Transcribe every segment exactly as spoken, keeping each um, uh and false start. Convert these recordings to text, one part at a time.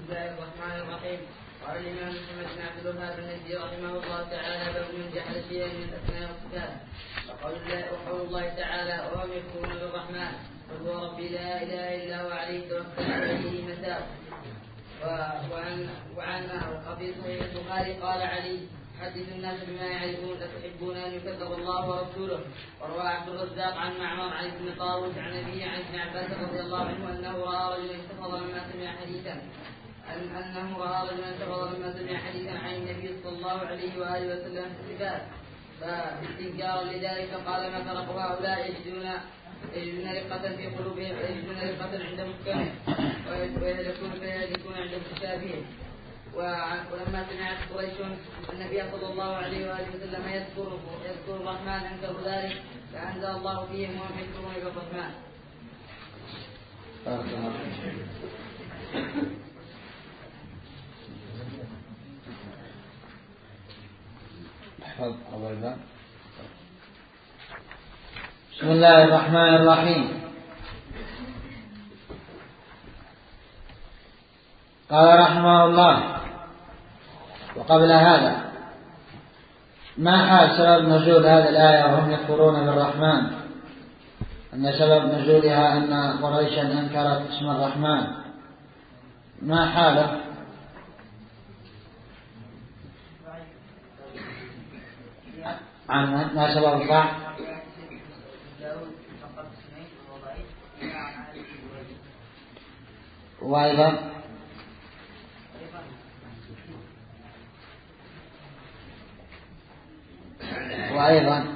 الله الرحمن الرحيم. قال الإمام محمد بن عبد الوهاب النجدي رحمه الله تعالى: باب من جحد شيئا من الأسماء والصفات. وقول الله, وقول الله تعالى: وهم يكفرون بالرحمن قل هو ربي لا إله إلا هو عليه توكل عليه متاع. وعن وعن وفي صحيح البخاري قال علي: حدث الناس بما يعرفون أتحبون أن يكذب الله ورسوله. وروى عبد الرزاق عن معمر عن ابن طاووس عن أبيه عن ابن عباس رضي الله عنه أنه رأى رجلا انتفض لما سمع حديثا أن أنه رأى رجلا انتفض لما سمع حديثا عن النبي صلى الله عليه وآله وسلم في الصفات، فاستنكارا لذلك قال: ما فرق هؤلاء يجدون يجدون رقة في قلوبهم ويجدون رقة عند محكمه ويهلكون فيهلكون عند متشابهه. ولما سمعت قريش النبي صلى الله عليه وآله وسلم يذكر يذكر الرحمن أنكروا ذلك فأنزل الله فيهم: وهم يكفرون بالرحمن. بسم الله الرحمن الرحيم. قال رحمه الله: وقبل هذا ما حال سبب نزول هذه الآية وهم يكفرون بالرحمن؟ أن سبب نزولها أن قريشا أنكرت اسم الرحمن. ما حاله؟ عن ما سبب الضعف؟ وأيضا وأيضا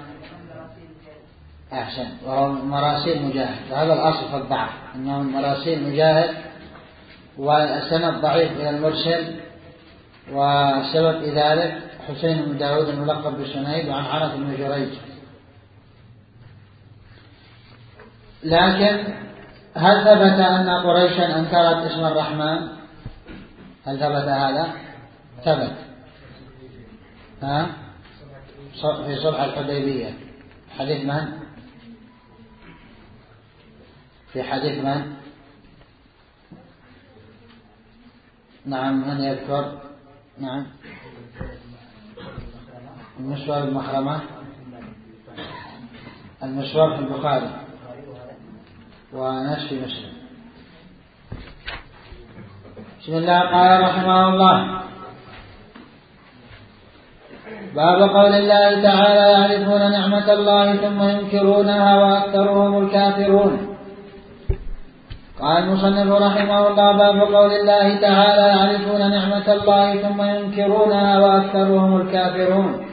أحسن وهو مراسيل مجاهد، وهذا الأصل في الضعف أنهم مراسيل مجاهد والسند ضعيف إلى المرسل. وسبب ذلك حسين بن داود الملقب بسنيد وعن عنة بن جريج. لكن هل ثبت أن قريشا أنكرت اسم الرحمن؟ هل ثبت هذا؟ ثبت ها؟ في صلح الحديبية. حديث من؟ في حديث من؟ نعم، من يذكر؟ نعم، المسور المخرمة. المسور في البخاري ونفس في مسلم. بسم الله. قال رحمه الله: باب قول الله تعالى: يعرفون نعمة الله ثم ينكرونها وأكثرهم الكافرون. قال المصنف رحمه الله: باب قول الله تعالى: يعرفون نعمة الله ثم ينكرونها وأكثرهم الكافرون.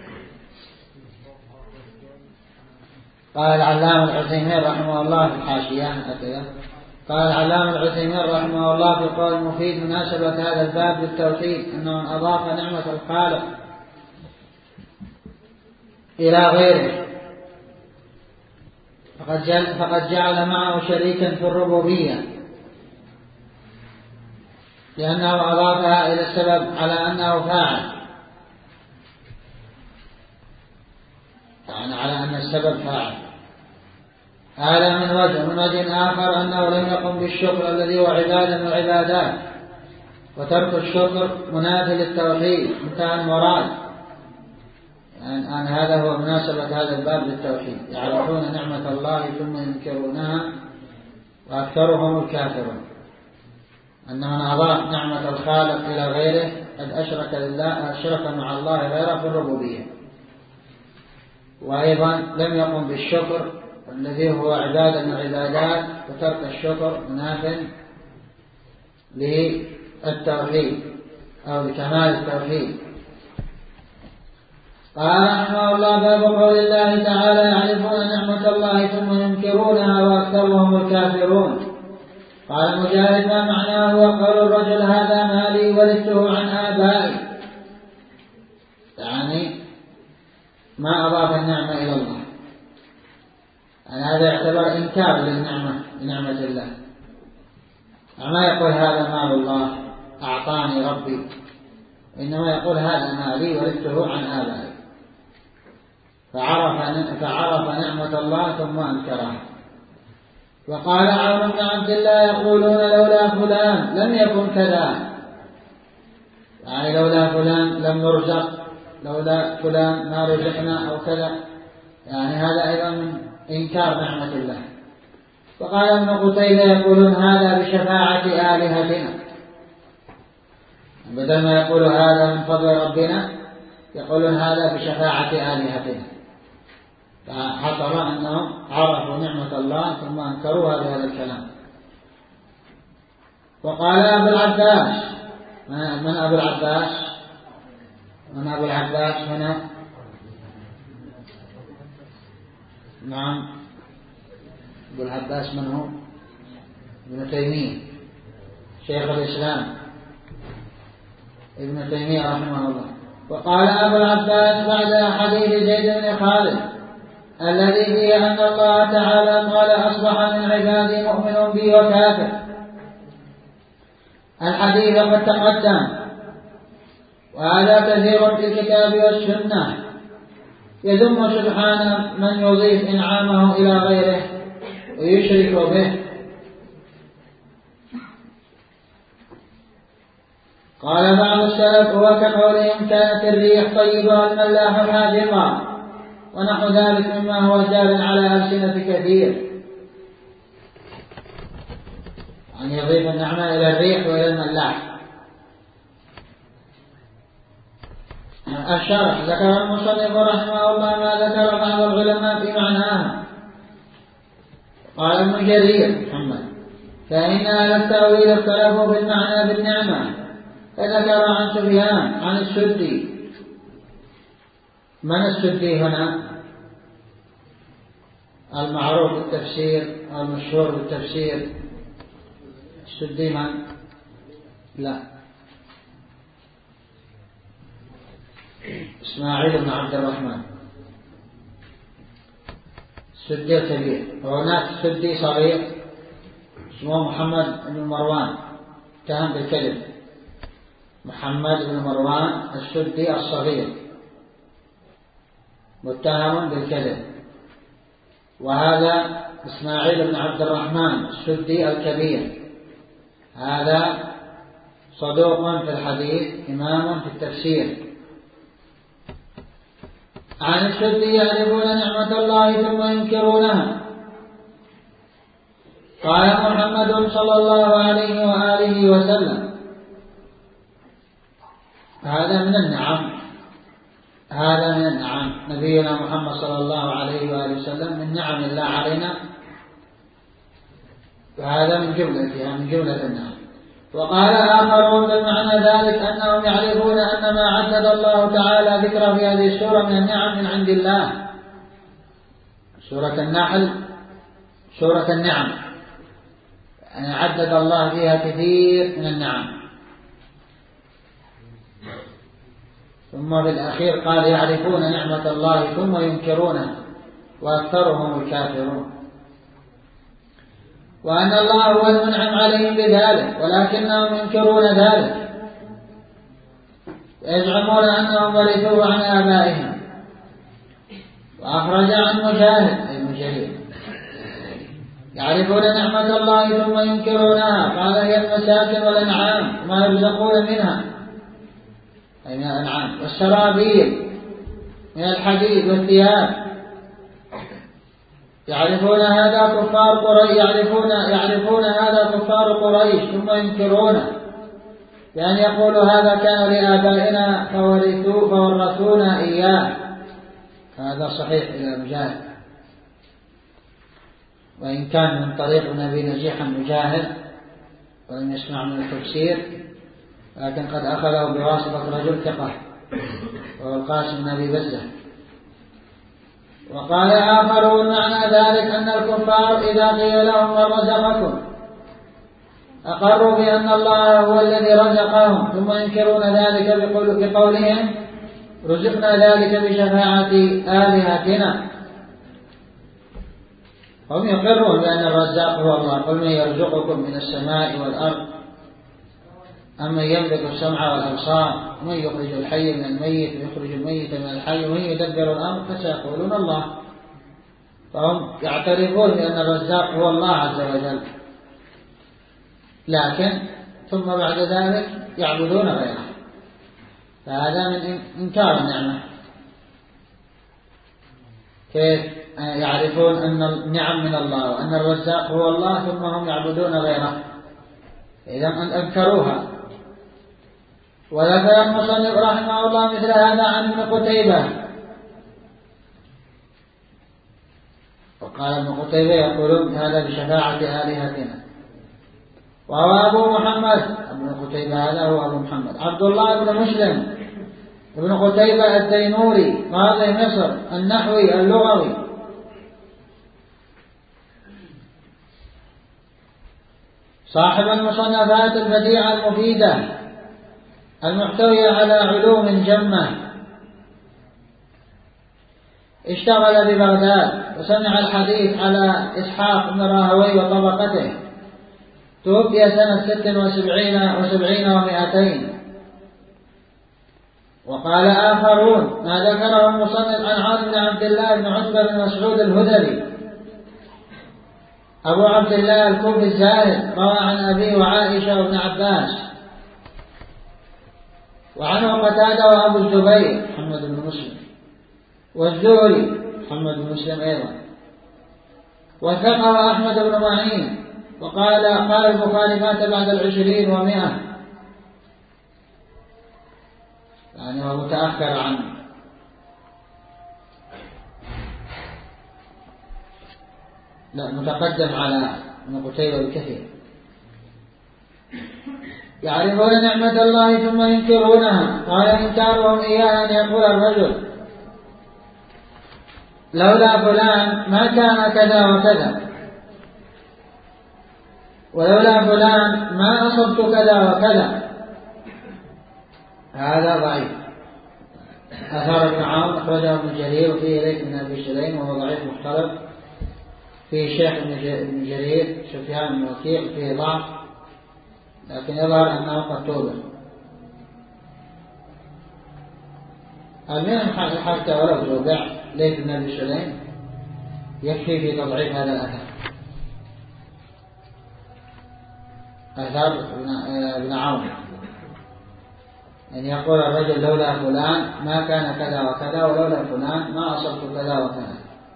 قال العلامة العثيمين رحمه الله في الحاشية هكذا: قال العلامة العثيمين رحمه الله في القول المفيد: مناسبة هذا الباب للتوحيد أنه أضاف نعمة الخالق إلى غيره، فقد جعل, فقد جعل معه شريكا في الربوبية، لأنه أضافها إلى السبب على أنه فاعل، يعني على أن السبب فاعل. هذا من وجه. من وجه آخر أنه لم يقم بالشكر الذي هو عبادة من العبادات، وترك الشكر منافي للتوحيد. انتهى المراد. يعني أن هذا هو مناسبة هذا الباب للتوحيد: يعرفون نعمة الله ثم ينكرونها وأكثرهم الكافرون. أن من أضاف نعمة الخالق إلى غيره قد أشرك لله أشرك مع الله غيره في الربوبية. وأيضا لم يقم بالشكر الذي هو عبادة من العبادات، وترك الشكر مناف للتوحيد أو لكمال التوحيد. قال رحمه الله: باب قول الله تعالى: يعرفون نعمة الله ثم ينكرونها وأكثرهم الكافرون. قال مجاهد: ما معناه؟ وقول الرجل: هذا مالي ورثته عن آبائي، يعني ما أضاف النعمة إلى الله. يعني هذا يعتبر إنكار للنعمة لنعمة الله. ما يقول هذا مال الله أعطاني ربي، إنما يقول هذا مالي ورثته عن آبائي، فعرف فعرف نعمة الله ثم أنكرها. وقال عون بن عبد الله يقولون لولا فلان لم يكن كذا، يعني لولا فلان لم نرزق، لولا فلان ما رزقنا أو كذا، يعني هذا أيضا من إنكار نعمة الله. وقال ابن قتيبة يقولون هذا بشفاعة آلهتنا، بدل ما يقول هذا من فضل ربنا يقولون هذا بشفاعة آلهتنا، فحصل أنهم عرفوا نعمة الله ثم أنكروها بهذا الكلام. وقال أبو العباس، من أبو العباس؟ من أبو العباس هنا؟ نعم، أبو العباس من هو؟ ابن تيمية شيخ الإسلام ابن تيمية رحمه الله. وقال أبو العباس بعد حديث زيد بن خالد الذي فيه أن الله تعالى قال أصبح من عبادي مؤمن بي وكافر، الحديث قد تقدم، وهذا كثير في الكتاب والسنة يذم سبحانه من يضيف إنعامه إلى غيره ويشرك به. قال بعض السلف هو كقولهم كانت الريح طيبة والملاح حاذقا ونحو ذلك مما هو جار على ألسنة كثير، أن يضيف النعمة إلى الريح وإلى الملاح. الشرح ذكر المصنف رحمه الله ما ذكر بعض العلماء في معناها. قال ابن جرير محمد فإن أهل التأويل اختلفوا في المعنى بالنعمة، فذكر عن سفيان عن السدي. من السدي هنا؟ المعروف بالتفسير المشهور بالتفسير السدي من؟ لا، إسماعيل بن عبد الرحمن السدي الكبير. وهناك سدي صغير اسمه محمد بن مروان اتهم بالكذب، محمد بن مروان السدي الصغير متهم بالكذب. وهذا إسماعيل بن عبد الرحمن السدي الكبير، هذا صدوق في الحديث إمام في التفسير. عن السدي يعرفون نعمة الله ثم ينكرونها. قال محمد صلى الله عليه وآله وسلم هذا من النعم، هذا من النعم، نبينا محمد صلى الله عليه وآله وسلم من نعم الله علينا، وهذا من جملتها من جملة النعم. وقال آخرون بمعنى ذلك أنهم يعرفون أن ما عدد الله تعالى ذكر في هذه السورة من النعم من عند الله. سورة النحل سورة النعم، يعني عدد الله فيها كثير من النعم. ثم في الأخير قال يعرفون نعمة الله ثم ينكرونها وأكثرهم الكافرون. وأن الله هو المنعم عليهم بذلك ولكنهم ينكرون ذلك، يزعمون أنهم ورثوه عن آبائهم. وأخرج عن مجاهد أي مجاهد يعرفون نعمة الله ثم ينكرونها، قال هي المساكن والأنعام وما يرزقون منها أي من الأنعام، والسرابيل من الحديد والثياب. يعرفون هذا كفار قريش يعرفون يعرفون هذا كفار قريش ثم ينكرونه، يعني يقول هذا كان لآبائنا فورثوا فورثونا إياه. هذا صحيح إلى مجاهد، وإن كان من طريق نبي نجيح مجاهد ولم يسمع من التفسير، لكن قد أخذه بواسطة رجل ثقة وهو القاسم بن أبي بزة. وقال آخرون معنى ذلك أن الكفار إذا قيل لهم من رزقكم أقروا بأن الله هو الذي رزقهم، ثم ينكرون ذلك بقولهم رزقنا ذلك بشفاعة آلهتنا. هم يقرون بأن الرزاق هو الله، قل من يرزقكم من السماء والأرض أمن يملك السمع والأبصار من يخرج الحي من الميت ويخرج الميت من الحي ومن يدبر الأمر، فسيقولون الله. فهم يعترفون بأن الرزاق هو الله عز وجل، لكن ثم بعد ذلك يعبدون غيره، فهذا من إنكار النعمة. كيف يعرفون أن النعم من الله وأن الرزاق هو الله ثم هم يعبدون غيره؟ إذا أنكروها. وذكر المصنف رحمه الله مثل هذا عن ابن قتيبة، وقال ابن قتيبة يقولون هذا بشفاعة آلهتنا، وهو أبو محمد. ابن قتيبة هذا هو أبو محمد عبد الله بن مسلم ابن قتيبة الدينوري قاضي مصر النحوي اللغوي، صاحب المصنفات البديعة المفيدة المحتوية على علوم جمة، اشتغل ببغداد وسمع الحديث على إسحاق بن راهوي وطبقته، توفي سنة ست وسبعين وسبعين ومائتين. وقال آخرون ما ذكره المصنف عن عاصم بن عبد الله بن عتبة بن مسعود الهذلي أبو عبد الله الكوفي الزاهد، روى عن أبيه وعائشة وابن عباس، وعنه قتادة وأبو الزبير محمد بن مسلم، والزهري محمد بن مسلم أيضا، وثقه أحمد بن معين. وقال قال البخاري مات بعد العشرين ومئة، يعني هو متأخر عنه. لا متقدم على ابن قتيبة بكثير. يعرفون نعمة الله ثم ينكرونها. قال إنكارهم إياها أن يقول الرجل لولا فلان ما كان كذا وكذا، ولولا فلان ما أصبت كذا وكذا، هذا ضعيف. أثار ابن عون أخرجه ابن جرير وفيه إليك من أبي سليم وهو ضعيف مختلط، فيه شيخ ابن جرير سفيان بن وكيع فيه ضعف، لكن يظهر أنه قد توبه. المهم حتى ولو توبع ليس بن أبي سليم يكفي في تضعيف هذا الأثر. أثار ابن عون أن يقول الرجل لولا فلان ما كان كذا وكذا، ولولا فلان ما أصبت كذا وكذا.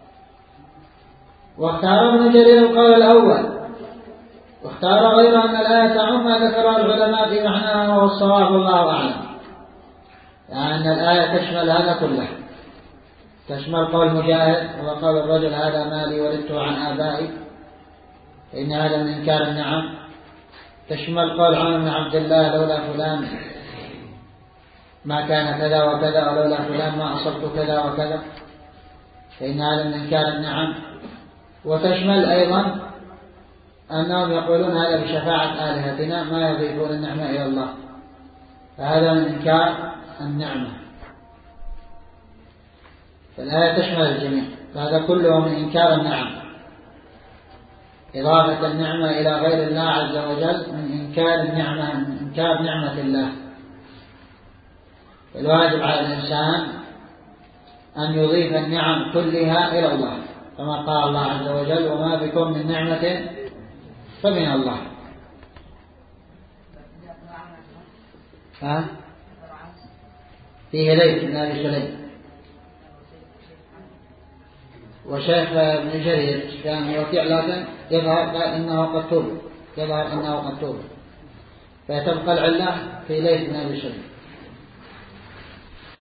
واختار ابن جرير القول الأول، واختار غيره أن الآية تعم ما ذكره العلماء في معناها وهو الصواب والله أعلم، يعني أن الآية تشمل هذا كله، تشمل قول مجاهد وقال الرجل هذا مالي ورثته عن آبائي، فإن هذا من إنكار النعم. تشمل قول عمر بن عبد الله لولا فلان ما كان كذا وكذا، ولولا فلان ما أصبت كذا وكذا، فإن هذا من إنكار النعم. وتشمل أيضا أنهم يقولون هذا بشفاعة آلهتنا، ما يضيفون النعمة إلى الله، فهذا من إنكار النعمة. فالآية تشمل الجميع، فهذا كله من إنكار النعم. إضافة النعمة إلى غير الله عز وجل من إنكار النعمة، من إنكار نعمة الله. الواجب على الإنسان أن يضيف النعم كلها إلى الله، كما قال الله عز وجل وما بكم من نعمة فمن الله. ها؟ فيه ليث بن أبي سليم وشيخ ابن جرير كان وكيع، لكن يظهر أنه قد توب، يظهر أنه قد توب، فتبقى العلة في ليث بن أبي سليم.